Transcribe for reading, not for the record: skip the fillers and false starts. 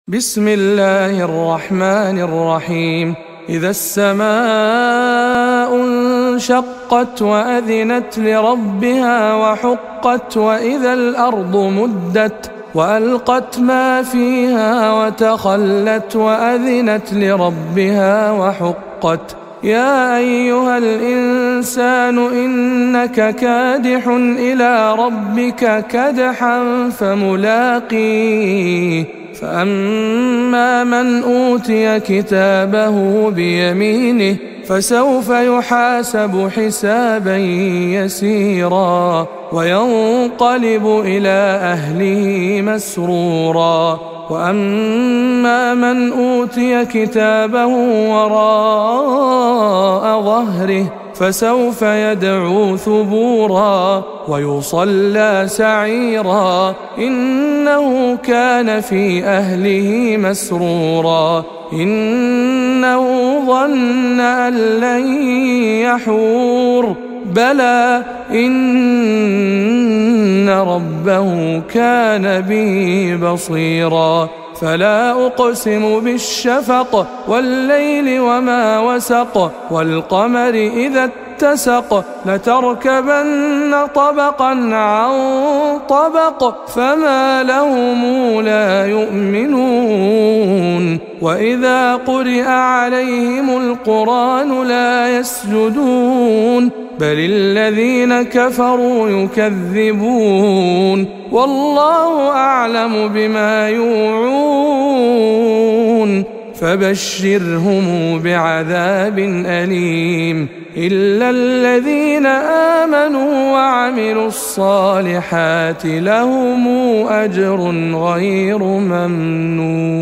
بسم الله الرحمن الرحيم. إذا السماء انشقت وأذنت لربها وحقت وإذا الأرض مدت وألقت ما فيها وتخلت وأذنت لربها وحقت. يا أيها الإنسان إنك كادح إلى ربك كدحا فملاقيه. فأما من أوتي كتابه بيمينه فسوف يحاسب حسابا يسيرا وينقلب إلى أهله مسرورا. وأما من أوتي كتابه وراء ظهره فسوف يدعو ثبورا ويصلى سعيرا إنه كان في أهله مسرورا إنه ظن أن لن يحور بلى إن ربه كان به بصيرا. فلا أقسم بالشفق والليل وما وسق والقمر إذا اتسق لتركبن طبقا عن طبق فما لهم لا يؤمنون. وإذا قرئ عليهم القرآن لا يسجدون بل الذين كفروا يكذبون والله أعلم بما يوعون فبشرهم بعذاب أليم إلا الذين آمنوا وعملوا الصالحات لهم أجر غير ممنون.